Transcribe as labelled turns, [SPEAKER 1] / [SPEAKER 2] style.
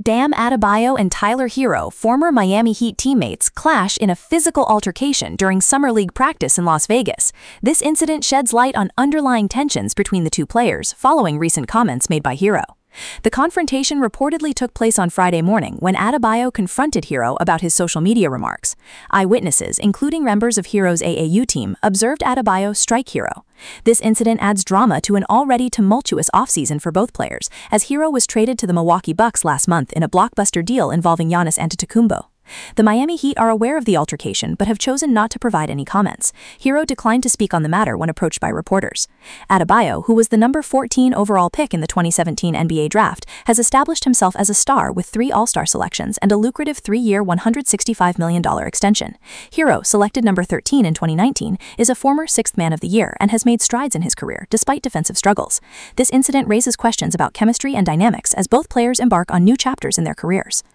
[SPEAKER 1] Bam Adebayo and Tyler Hero, former Miami Heat teammates, clash in a physical altercation during Summer League practice in Las Vegas. This incident sheds light on underlying tensions between the two players following recent comments made by Hero. The confrontation reportedly took place on Friday morning when Adebayo confronted Hero about his social media remarks. Eyewitnesses, including members of Hero's AAU team, observed Adebayo strike Hero. This incident adds drama to an already tumultuous offseason for both players, as Hero was traded to the Milwaukee Bucks last month in a blockbuster deal involving Giannis Antetokounmpo. The Miami Heat are aware of the altercation but have chosen not to provide any comments. Hero declined to speak on the matter when approached by reporters. Adebayo, who was the number 14 overall pick in the 2017 NBA draft, has established himself as a star with 3 All-Star selections and a lucrative 3-year $165 million extension. Hero, selected number 13 in 2019, is a former 6th Man of the Year and has made strides in his career despite defensive struggles. This incident raises questions about chemistry and dynamics as both players embark on new chapters in their careers.